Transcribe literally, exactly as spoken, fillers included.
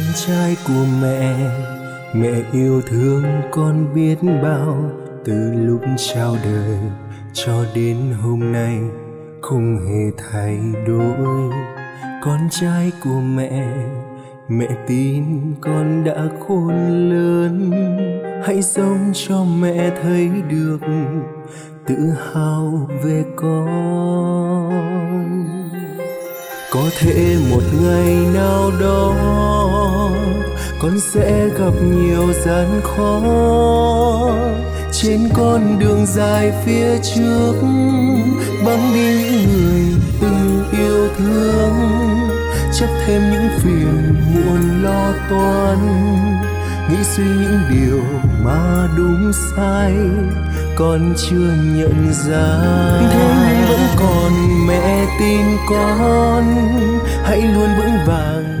trai của mẹ, mẹ yêu thương con biết bao. Từ lúc chào đời cho đến hôm nay không hề thay đổi. Con trai của mẹ, mẹ tin con đã khôn lớn. Hãy sống cho mẹ thấy được tự hào về con. Có thể một ngày nào đó con sẽ gặp nhiều gian khó trên con đường dài phía trước, băng đi những người từng yêu thương, chấp thêm những phiền muộn lo toan, nghĩ suy những điều mà đúng sai con chưa nhận ra. Thế nhưng vẫn còn mẹ tin con, hãy luôn vững vàng